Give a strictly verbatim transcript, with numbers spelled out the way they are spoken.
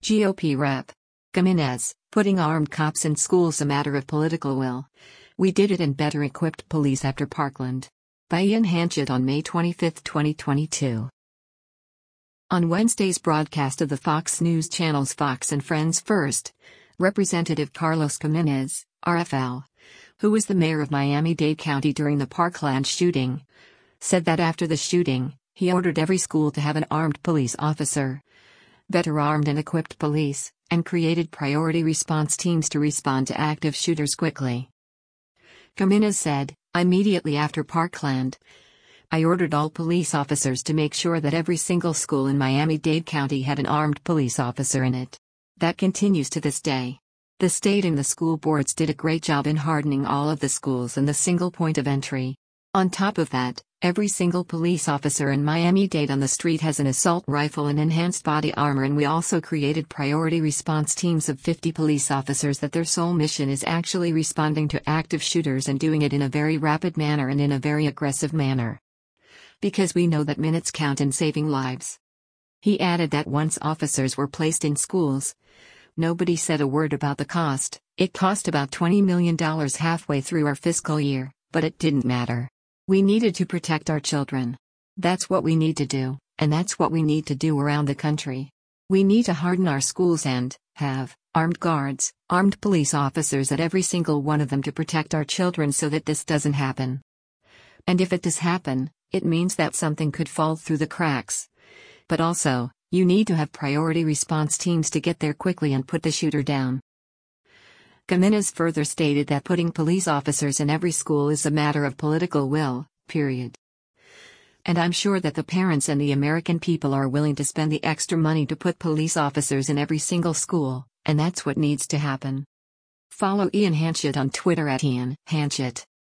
G O P Rep. Gimenez, putting armed cops in schools a matter of political will. We did it in better equipped police after Parkland. By Ian Hanchett on May twenty-fifth, twenty twenty-two. On Wednesday's broadcast of the Fox News Channel's Fox and Friends First, Representative Carlos Gimenez, R F L, who was the mayor of Miami-Dade County during the Parkland shooting, said that after the shooting, he ordered every school to have an armed police officer, better armed and equipped police, and created priority response teams to respond to active shooters quickly. Gimenez said, "Immediately after Parkland, I ordered all police officers to make sure that every single school in Miami-Dade County had an armed police officer in it. That continues to this day. The state and the school boards did a great job in hardening all of the schools and the single point of entry. On top of that, every single police officer in Miami-Dade on the street has an assault rifle and enhanced body armor, and we also created priority response teams of fifty police officers that their sole mission is actually responding to active shooters and doing it in a very rapid manner and in a very aggressive manner. Because we know that minutes count in saving lives." He added that once officers were placed in schools, nobody said a word about the cost. It cost about twenty million dollars halfway through our fiscal year, but it didn't matter. We needed to protect our children. That's what we need to do, and that's what we need to do around the country. We need to harden our schools and have armed guards, armed police officers at every single one of them to protect our children so that this doesn't happen. And if it does happen, it means that something could fall through the cracks. But also, you need to have priority response teams to get there quickly and put the shooter down. Gimenez further stated that putting police officers in every school is a matter of political will, period. And I'm sure that the parents and the American people are willing to spend the extra money to put police officers in every single school, and that's what needs to happen. Follow Ian Hanchett on Twitter at Ian Hanchett.